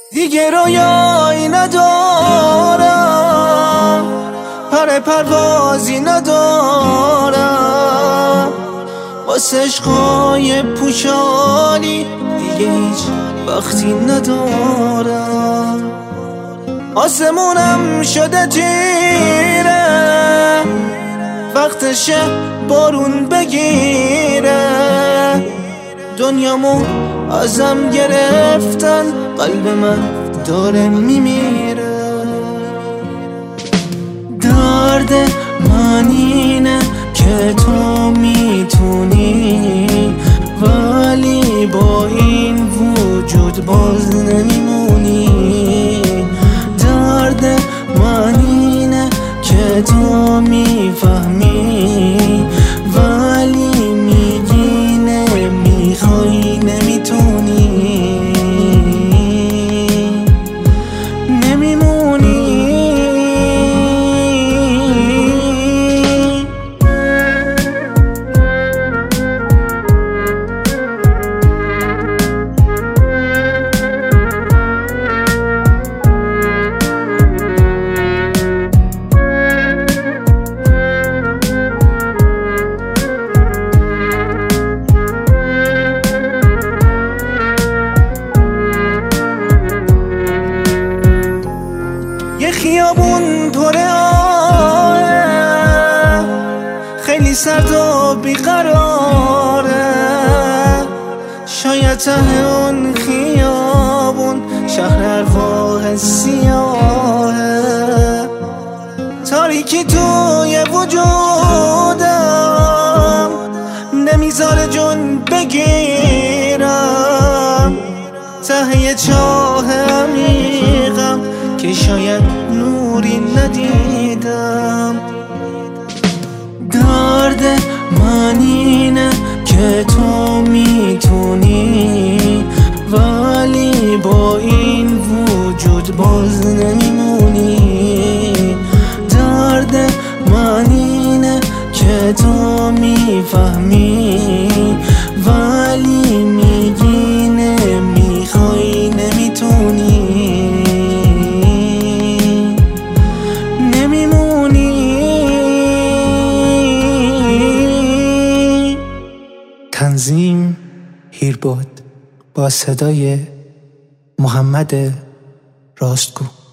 دیگه رویایی ندارم، پر پروازی ندارم، واسه عشقای پوشانی دیگه هیچ وقتی ندارم. آسمونم شده تیره، وقتشه بارون بگیره، دنیامو ازم گرفتن، قلب من داره میمیره. درد من اینه که تو میتونی، ولی با این وجود باز نمیمونی. درد من اینه که تو میفهمی، ولی میگی نمیخوای نمیتونی نمیمونی. یه خیابون پر آره، خیلی سرد و بیقراره، شاید ته اون خیابون شهر ارواح سیاهه. تاریکی توی وجودم نمیذاره جون بگیرم، ته چاه عمیقم که شاید نوری ندیدم. درد من اینه که تو میتونی، ولی با این وجود باز نمیمونی. درد من اینه که تو میفهمی، ولی میگی نمیخوای نمیتونی تنظیم هیرباد با صدای محمد راستگو.